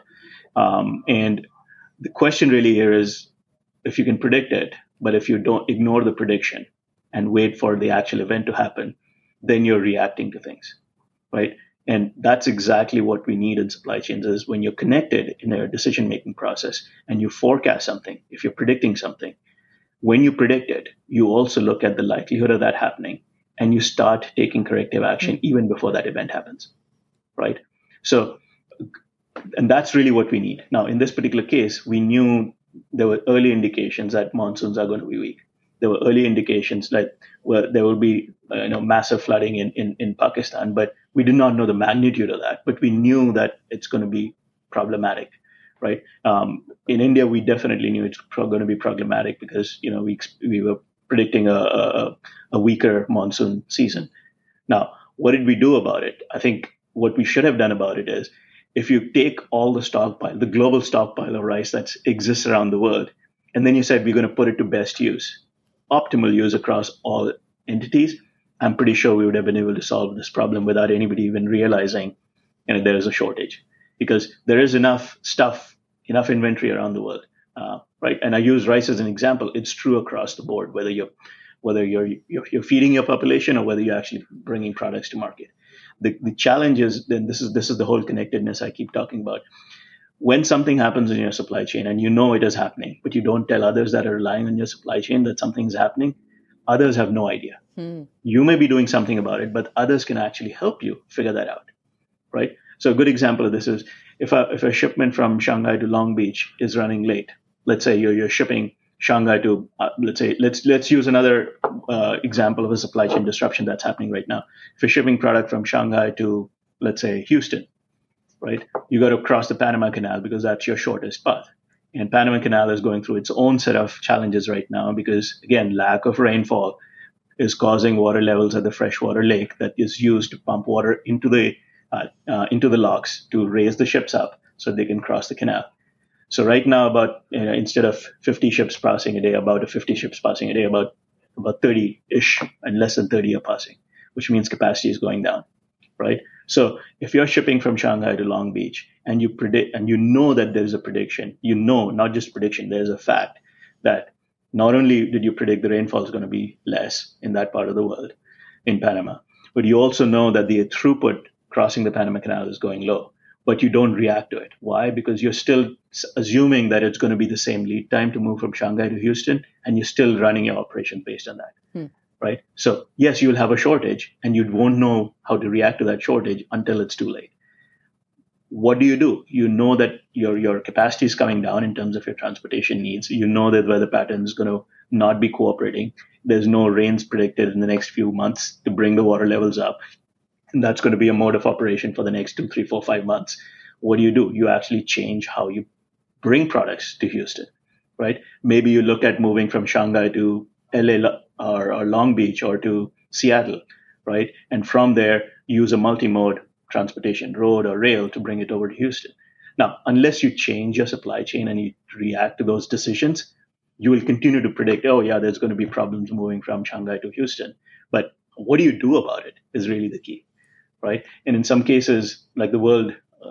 And the question really here is, if you can predict it, but if you don't ignore the prediction and wait for the actual event to happen, then you're reacting to things, right? And that's exactly what we need in supply chains, is when you're connected in a decision-making process and you forecast something, if you're predicting something, when you predict it, you also look at the likelihood of that happening and you start taking corrective action even before that event happens, right? So, and that's really what we need. Now, in this particular case, we knew there were early indications that monsoons are going to be weak. There were early indications like there will be massive flooding in Pakistan, but we did not know the magnitude of that. But we knew that it's going to be problematic, right? In India, we definitely knew it's going to be problematic because we were predicting a weaker monsoon season. Now, what did we do about it? I think what we should have done about it is, if you take all the global stockpile of rice that exists around the world, and then you said we're going to put it to best use, optimal use across all entities, I'm pretty sure we would have been able to solve this problem without anybody even realizing there is a shortage. because there is enough stuff, enough inventory around the world, right? And I use rice as an example. It's true across the board, whether you're feeding your population or whether you're actually bringing products to market. The challenge is then this is the whole connectedness I keep talking about. When something happens in your supply chain and you know it is happening, but you don't tell others that are relying on your supply chain that something's happening, others have no idea. You may be doing something about it, but others can actually help you figure that out, right? So a good example of this is if a shipment from Shanghai to Long Beach is running late. Let's say you're shipping Shanghai to let's use another example of a supply chain disruption that's happening right now. If you're shipping product from Shanghai to, let's say, Houston, right? You got to cross the Panama Canal because that's your shortest path. And Panama Canal is going through its own set of challenges right now because, again, lack of rainfall is causing water levels at the freshwater lake that is used to pump water into the locks to raise the ships up so they can cross the canal. So right now, instead of 50 ships passing a day, about 50 ships passing a day, about 30-ish and less than 30 are passing, which means capacity is going down, right? So if you're shipping from Shanghai to Long Beach and you predict, and you know that there's a prediction, not just prediction, there's a fact that not only did you predict the rainfall is going to be less in that part of the world, in Panama, but you also know that the throughput crossing the Panama Canal is going low, but you don't react to it. Why? Because you're still assuming that it's going to be the same lead time to move from Shanghai to Houston, and you're still running your operation based on that. Right? So yes, you'll have a shortage and you won't know how to react to that shortage until it's too late. What do? You know that your capacity is coming down in terms of your transportation needs. You know that weather pattern is going to not be cooperating. There's no rains predicted in the next few months to bring the water levels up. And that's going to be a mode of operation for the next 2, 3, 4, 5 months. What do? You actually change how you bring products to Houston, right? Maybe you look at moving from Shanghai to LA or Long Beach or to Seattle, right? And from there, use a multi-mode transportation, road or rail, to bring it over to Houston. Now, unless you change your supply chain and you react to those decisions, you will continue to predict, oh yeah, there's going to be problems moving from Shanghai to Houston. But what do you do about it is really the key, right? And in some cases, like the world,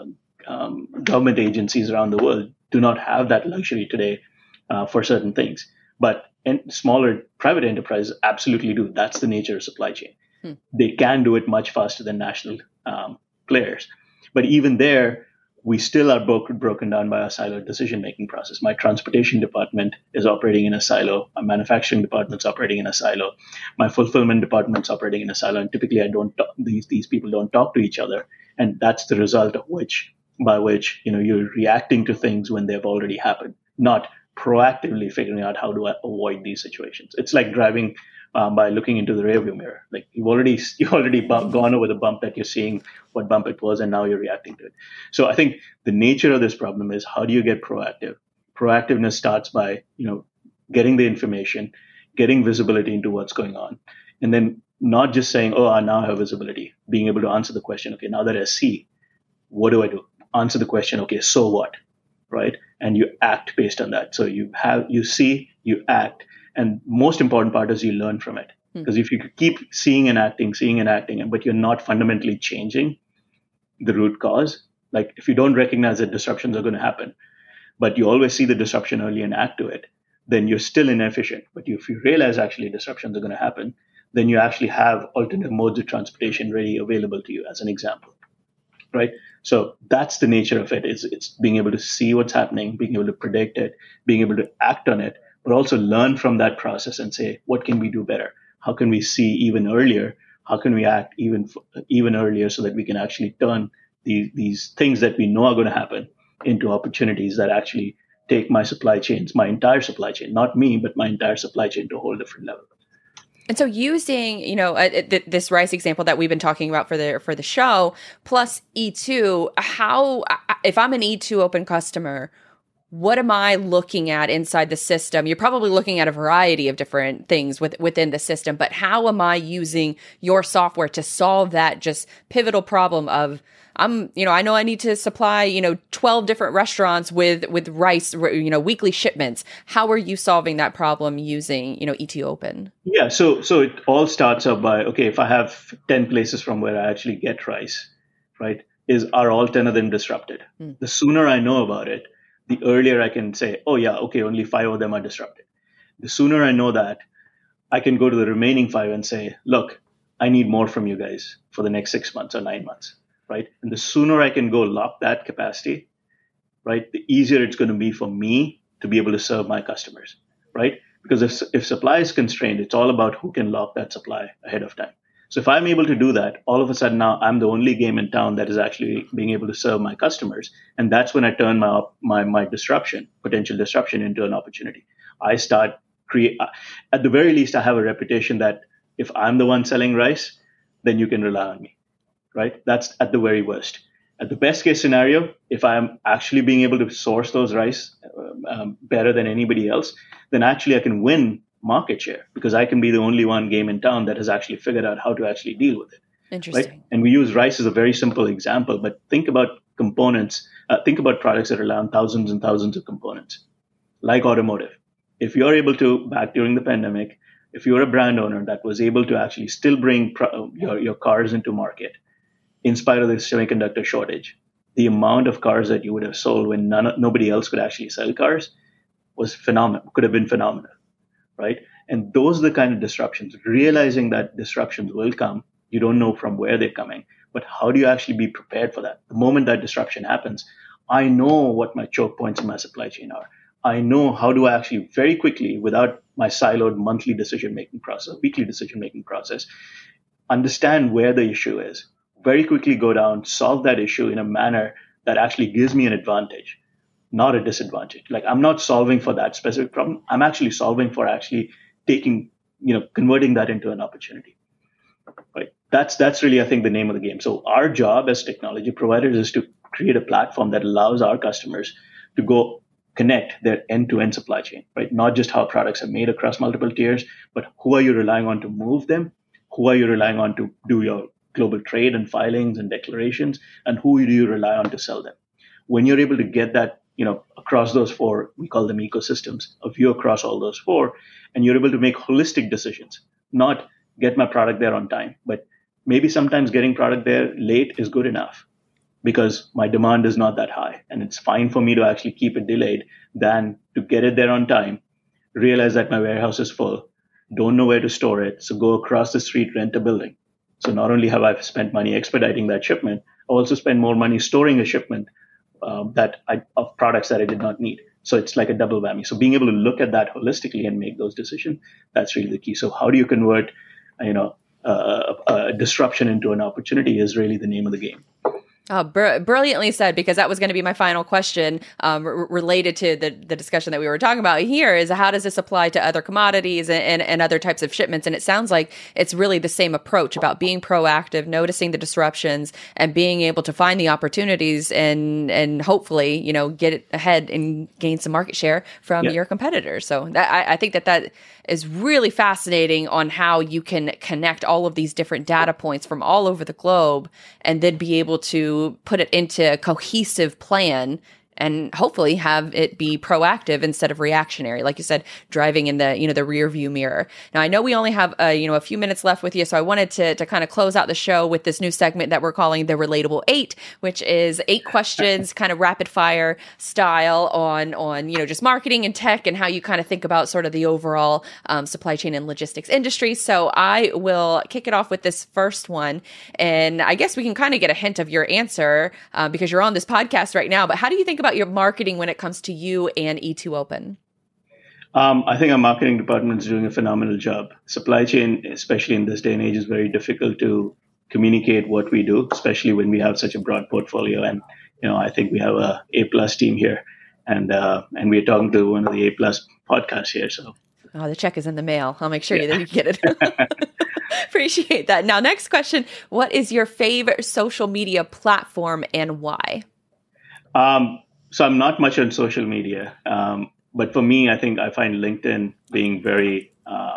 government agencies around the world do not have that luxury today for certain things. But smaller private enterprises absolutely do. That's the nature of supply chain. They can do it much faster than national players. But even there, we still are broken down by a siloed decision-making process. My transportation department is operating in a silo. My manufacturing department's operating in a silo. My fulfillment department's operating in a silo. And typically, these people don't talk to each other. And that's the result of by which you're reacting to things when they've already happened, not proactively figuring out how to avoid these situations. It's like driving by looking into the rearview mirror. Like you've already gone over the bump that you're seeing, what bump it was, and now you're reacting to it. So I think the nature of this problem is, how do you get proactive? Proactiveness starts by getting the information, getting visibility into what's going on, and then not just saying, oh, I now have visibility, being able to answer the question, okay, now that I see, what do I do? Answer the question, okay, so what? Right? And you act based on that. So you see, you act. And most important part is you learn from it. Because if you keep seeing and acting, but you're not fundamentally changing the root cause, like if you don't recognize that disruptions are going to happen, but you always see the disruption early and act to it, then you're still inefficient. But if you realize actually disruptions are going to happen, then you actually have alternative modes of transportation ready available to you, as an example. Right? So that's the nature of it. It's being able to see what's happening, being able to predict it, being able to act on it, but also learn from that process and say, what can we do better? How can we see even earlier? How can we act even earlier so that we can actually turn these things that we know are going to happen into opportunities that actually take my entire supply chain, not me, but my entire supply chain to a whole different level. And so using, this rice example that we've been talking about for the show, plus E2, if I'm an E2 open customer, what am I looking at inside the system? You're probably looking at a variety of different things within the system, but how am I using your software to solve that just pivotal problem of, I know I need to supply, 12 different restaurants with rice, weekly shipments. How are you solving that problem using, E2 Open? Yeah. So it all starts up by, okay, if I have 10 places from where I actually get rice, right? are all 10 of them disrupted? The sooner I know about it, the earlier I can say, oh yeah, okay, only 5 of them are disrupted. The sooner I know that, I can go to the remaining 5 and say, look, I need more from you guys for the next 6 months or 9 months, right? And the sooner I can go lock that capacity, right, the easier it's going to be for me to be able to serve my customers, right? Because if supply is constrained, it's all about who can lock that supply ahead of time. So if I'm able to do that, all of a sudden now I'm the only game in town that is actually being able to serve my customers. And that's when I turn my disruption, potential disruption, into an opportunity. I start at the very least, I have a reputation that if I'm the one selling rice, then you can rely on me, right? That's at the very worst. At the best case scenario, if I'm actually being able to source those rice better than anybody else, then actually I can win market share because I can be the only one game in town that has actually figured out how to actually deal with it. Interesting. Right? And we use rice as a very simple example, but think about components, think about products that rely on thousands and thousands of components, like automotive. If you're able to, back during the pandemic, if you're a brand owner that was able to actually still bring your cars into market, in spite of the semiconductor shortage, the amount of cars that you would have sold when nobody else could actually sell cars was phenomenal, could have been phenomenal, right? And those are the kind of disruptions, realizing that disruptions will come. You don't know from where they're coming, but how do you actually be prepared for that? The moment that disruption happens, I know what my choke points in my supply chain are. I know how do I actually very quickly, without my siloed monthly decision-making process, weekly decision-making process, understand where the issue is, very quickly go down, solve that issue in a manner that actually gives me an advantage, not a disadvantage. Like I'm not solving for that specific problem. I'm actually solving for actually converting that into an opportunity. Right. That's really, I think, the name of the game. So our job as technology providers is to create a platform that allows our customers to go connect their end-to-end supply chain, right? Not just how products are made across multiple tiers, but who are you relying on to move them? Who are you relying on to do your global trade and filings and declarations? And who do you rely on to sell them? When you're able to get that, across those 4, we call them ecosystems, a view across all those 4, and you're able to make holistic decisions, not get my product there on time, but maybe sometimes getting product there late is good enough because my demand is not that high. And it's fine for me to actually keep it delayed than to get it there on time, realize that my warehouse is full, don't know where to store it. So go across the street, rent a building. So not only have I spent money expediting that shipment, I also spend more money storing a shipment of products that I did not need. So it's like a double whammy. So being able to look at that holistically and make those decisions, that's really the key. So how do you convert, a disruption into an opportunity is really the name of the game. Oh, brilliantly said, because that was going to be my final question related to the discussion that we were talking about here is how does this apply to other commodities and other types of shipments? And it sounds like it's really the same approach about being proactive, noticing the disruptions and being able to find the opportunities and hopefully, get it ahead and gain some market share from your competitors. So I think that is really fascinating on how you can connect all of these different data points from all over the globe and then be able to put it into a cohesive plan and hopefully have it be proactive instead of reactionary. Like you said, driving in the, the rear view mirror. Now, I know we only have, a few minutes left with you. So I wanted to kind of close out the show with this new segment that we're calling the Relatable 8, which is 8 questions, kind of rapid fire style on, just marketing and tech and how you kind of think about sort of the overall supply chain and logistics industry. So I will kick it off with this first one. And I guess we can kind of get a hint of your answer because you're on this podcast right now. But how do you think about your marketing when it comes to you and E2Open? I think our marketing department is doing a phenomenal job. Supply chain, especially in this day and age, is very difficult to communicate what we do, especially when we have such a broad portfolio. And I think we have a A+ team here, and we're talking to one of the A+ podcasts here. So, the check is in the mail. I'll make sure that you get it. Appreciate that. Now, next question: what is your favorite social media platform and why? So I'm not much on social media, but for me, I think I find LinkedIn being very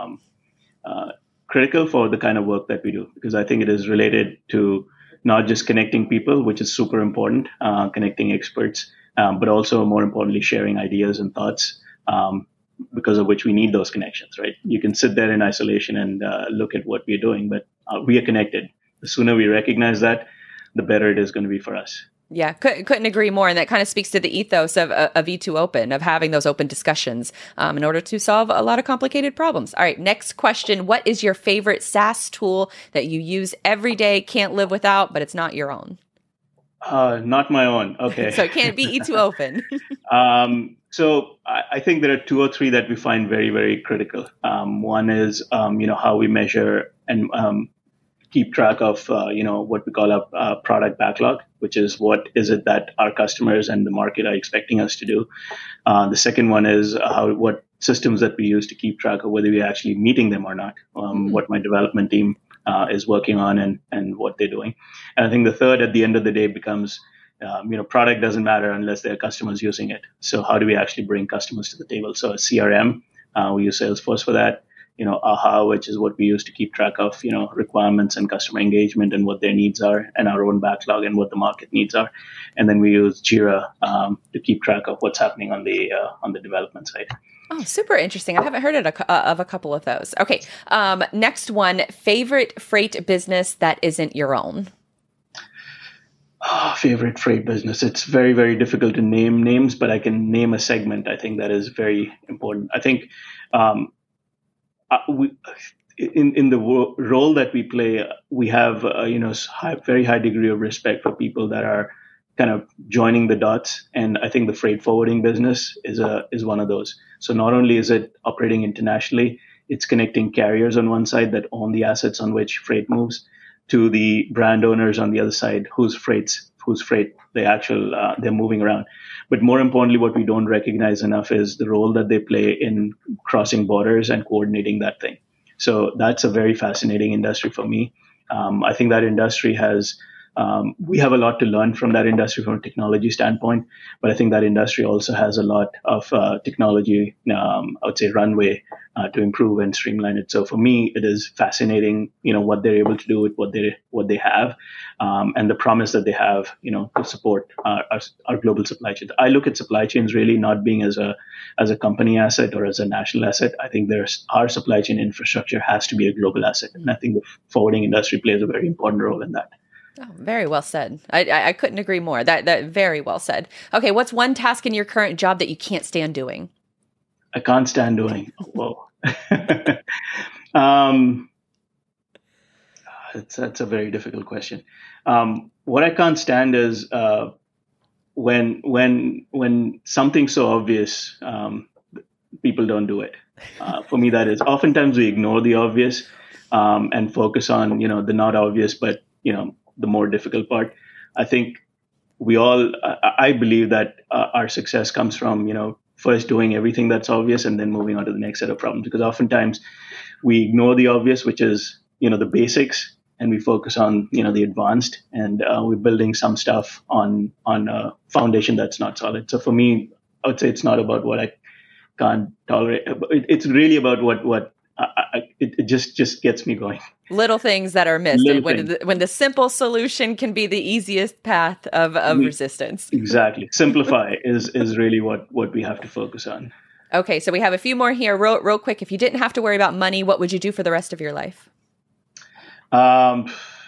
critical for the kind of work that we do, because I think it is related to not just connecting people, which is super important, connecting experts, but also more importantly, sharing ideas and thoughts, because of which we need those connections, right? You can sit there in isolation and look at what we're doing, but we are connected. The sooner we recognize that, the better it is going to be for us. Yeah, couldn't agree more. And that kind of speaks to the ethos of E2 Open, of having those open discussions in order to solve a lot of complicated problems. All right, next question. What is your favorite SaaS tool that you use every day, can't live without, but it's not your own? Not my own. Okay. So it can't be E2 Open. So I think there are two or three that we find very, very critical. One is, how we measure and keep track of, what we call a product backlog, which is what is it that our customers and the market are expecting us to do. The second one is what systems that we use to keep track of whether we're actually meeting them or not, what my development team is working on and what they're doing. And I think the third at the end of the day becomes, product doesn't matter unless there are customers using it. So how do we actually bring customers to the table? So a CRM, we use Salesforce for that. AHA, which is what we use to keep track of, requirements and customer engagement and what their needs are, and our own backlog and what the market needs are. And then we use Jira to keep track of what's happening on the development side. Oh, super interesting. I haven't heard of a couple of those. Okay. Next one, favorite freight business that isn't your own. Favorite freight business. It's very, very difficult to name names, but I can name a segment. I think that is very important. I think in the role that we play, we have very high degree of respect for people that are kind of joining the dots, and I think the freight forwarding business is one of those. So not only is it operating internationally, it's connecting carriers on one side that own the assets on which freight moves to the brand owners on the other side whose freight they're moving around. But more importantly, what we don't recognize enough is the role that they play in crossing borders and coordinating that thing. So that's a very fascinating industry for me. I think that industry we have a lot to learn from that industry from a technology standpoint, but I think that industry also has a lot of technology, I would say, runway to improve and streamline it. So for me, it is fascinating, what they're able to do with what they have, and the promise that they have, to support our global supply chain. I look at supply chains really not being as a company asset or as a national asset. I think our supply chain infrastructure has to be a global asset, and I think the forwarding industry plays a very important role in that. Oh, very well said. I couldn't agree more. That very well said. Okay, what's one task in your current job that you can't stand doing? I can't stand doing. Whoa. That's a very difficult question. What I can't stand is when something's so obvious, people don't do it. For me, that is oftentimes we ignore the obvious and focus on the not obvious, but the more difficult part. I think I believe that our success comes from, first doing everything that's obvious and then moving on to the next set of problems. Because oftentimes we ignore the obvious, which is, the basics, and we focus on, the advanced, and we're building some stuff on a foundation that's not solid. So for me, I would say it's not about what I can't tolerate. It's really about what it just gets me going. Little things that are missed when the simple solution can be the easiest path of resistance. Exactly. Simplify is really what we have to focus on. Okay, so we have a few more here. Real quick, if you didn't have to worry about money, what would you do for the rest of your life? I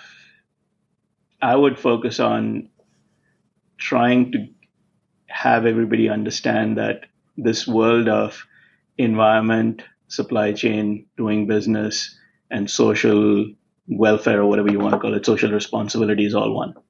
would focus on trying to have everybody understand that this world of environment, supply chain, doing business, and social welfare, or whatever you want to call it, social responsibility is all one.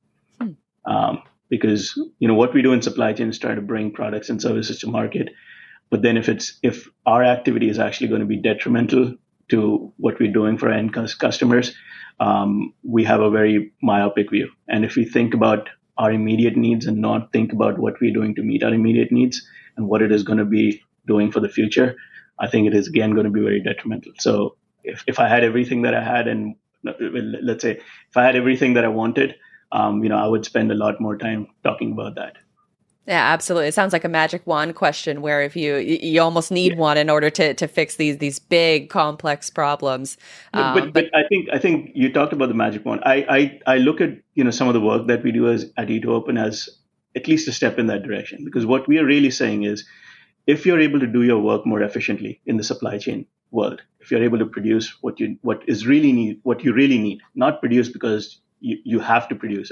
Because what we do in supply chain is try to bring products and services to market. But then if our activity is actually going to be detrimental to what we're doing for our end customers, we have a very myopic view. And if we think about our immediate needs and not think about what we're doing to meet our immediate needs and what it is going to be doing for the future, I think it is again going to be very detrimental. So if I had everything that I had, and let's say if I had everything that I wanted, I would spend a lot more time talking about that. Yeah, absolutely. It sounds like a magic wand question where if you almost need one in order to fix these big complex problems. But I think you talked about the magic wand. I look at some of the work that we do at E2 Open as at least a step in that direction, because what we are really saying is, if you're able to do your work more efficiently in the supply chain world, if you're able to produce what you really need, not produce because you have to produce it,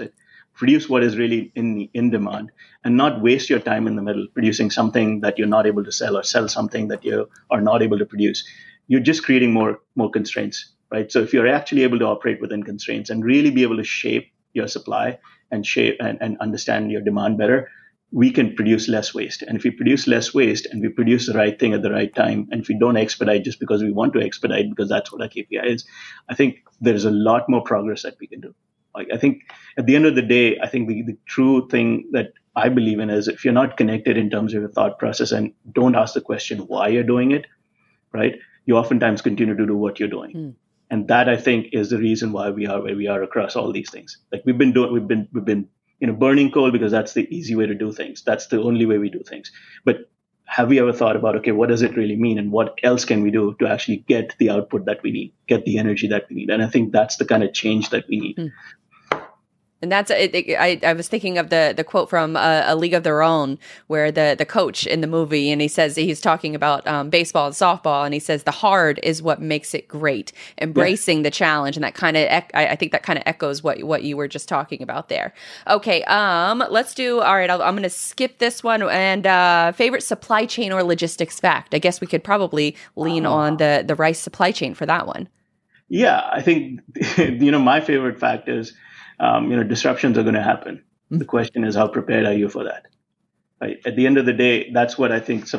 produce what is really in demand, and not waste your time in the middle producing something that you're not able to sell or sell something that you are not able to produce. You're just creating more constraints, right? So if you're actually able to operate within constraints and really be able to shape your supply and shape and understand your demand better, we can produce less waste. And if we produce less waste and we produce the right thing at the right time, and if we don't expedite just because we want to expedite because that's what our KPI is, I think there's a lot more progress that we can do. Like, I think at the end of the day, I think the true thing that I believe in is if you're not connected in terms of your thought process and don't ask the question why you're doing it, right, you oftentimes continue to do what you're doing. And that, I think, is the reason why we are where we are across all these things. Like we've been burning coal because that's the easy way to do things. That's the only way we do things. But have we ever thought about, okay, what does it really mean? And what else can we do to actually get the output that we need, get the energy that we need? And I think that's the kind of change that we need. And that's I was thinking of the quote from A League of Their Own, where the coach in the movie, and he says he's talking about baseball and softball, and he says the hard is what makes it great, embracing the challenge, and that kind of I think that kind of echoes what you were just talking about there. Okay, let's do. All right, I'm going to skip this one. And favorite supply chain or logistics fact? I guess we could probably lean on the rice supply chain for that one. Yeah, I think my favorite fact is. Disruptions are going to happen. The question is, how prepared are you for that? Right? At the end of the day, that's what I think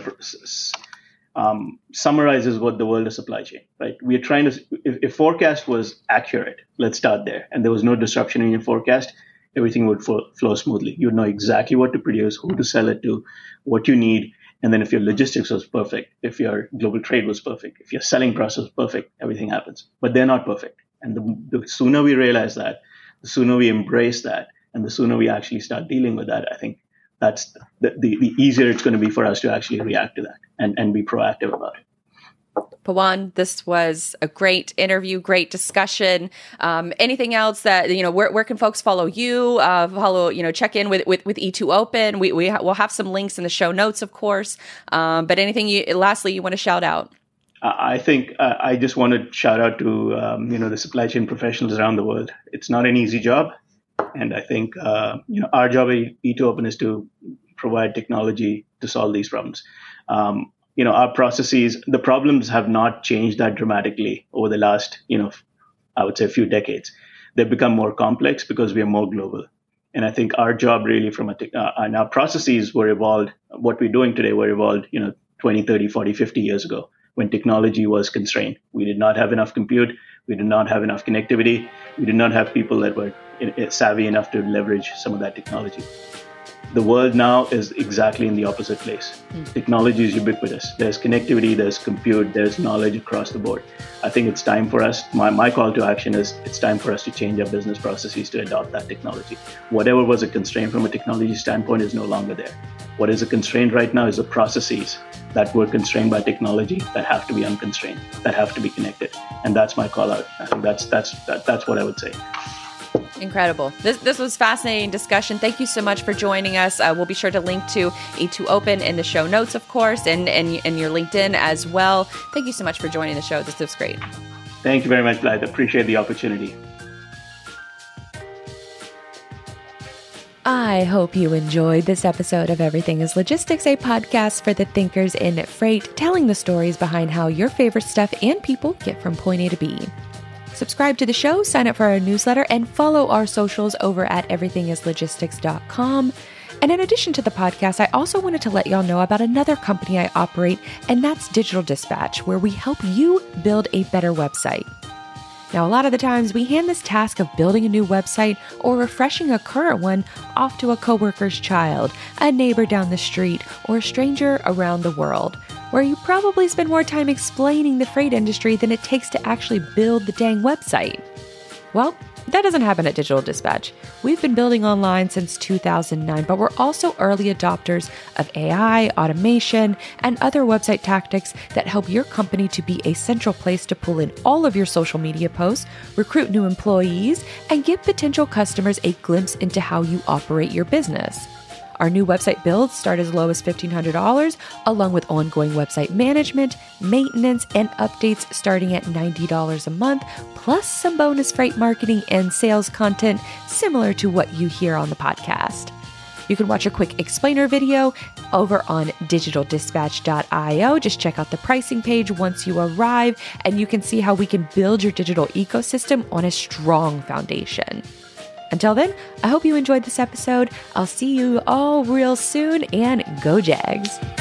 summarizes what the world of supply chain. Right? We are trying to. If forecast was accurate, let's start there, and there was no disruption in your forecast, everything would flow smoothly. You'd know exactly what to produce, who to sell it to, what you need, and then if your logistics was perfect, if your global trade was perfect, if your selling process was perfect, everything happens. But they're not perfect, and the sooner we realize that, the sooner we embrace that, and the sooner we actually start dealing with that, I think that's the easier it's going to be for us to actually react to that and be proactive about it. Pawan, this was a great interview, great discussion. Anything else that, where can folks follow you, check in with E2 Open? We'll have some links in the show notes, of course. But anything lastly you want to shout out? I think I just want to shout out to the supply chain professionals around the world. It's not an easy job, and I think our job at E2 Open is to provide technology to solve these problems. Our processes, the problems have not changed that dramatically over the last I would say a few decades. They've become more complex because we are more global, and I think our job really and our processes were evolved. What we're doing today were evolved 20, 30, 40, 50 years ago, when technology was constrained. We did not have enough compute. We did not have enough connectivity. We did not have people that were savvy enough to leverage some of that technology. The world now is exactly in the opposite place. Technology is ubiquitous. There's connectivity, there's compute, there's knowledge across the board. I think it's time for us, my call to action is it's time for us to change our business processes to adopt that technology. Whatever was a constraint from a technology standpoint is no longer there. What is a constraint right now is the processes that were constrained by technology that have to be unconstrained, that have to be connected. And that's my call out. I think that's what I would say. Incredible. This was fascinating discussion. Thank you so much for joining us. We'll be sure to link to E2 Open in the show notes, of course, and your LinkedIn as well. Thank you so much for joining the show. This was great. Thank you very much, Blythe. Appreciate the opportunity. I hope you enjoyed this episode of Everything is Logistics, a podcast for the thinkers in freight, telling the stories behind how your favorite stuff and people get from point A to B. Subscribe to the show, sign up for our newsletter, and follow our socials over at everythingislogistics.com. And in addition to the podcast, I also wanted to let y'all know about another company I operate, and that's Digital Dispatch, where we help you build a better website. Now, a lot of the times we hand this task of building a new website or refreshing a current one off to a coworker's child, a neighbor down the street, or a stranger around the world, where you probably spend more time explaining the freight industry than it takes to actually build the dang website. Well, that doesn't happen at Digital Dispatch. We've been building online since 2009, but we're also early adopters of AI, automation, and other website tactics that help your company to be a central place to pull in all of your social media posts, recruit new employees, and give potential customers a glimpse into how you operate your business. Our new website builds start as low as $1,500, along with ongoing website management, maintenance, and updates starting at $90 a month, plus some bonus freight marketing and sales content similar to what you hear on the podcast. You can watch a quick explainer video over on digitaldispatch.io. Just check out the pricing page once you arrive, and you can see how we can build your digital ecosystem on a strong foundation. Until then, I hope you enjoyed this episode. I'll see you all real soon, and go Jags.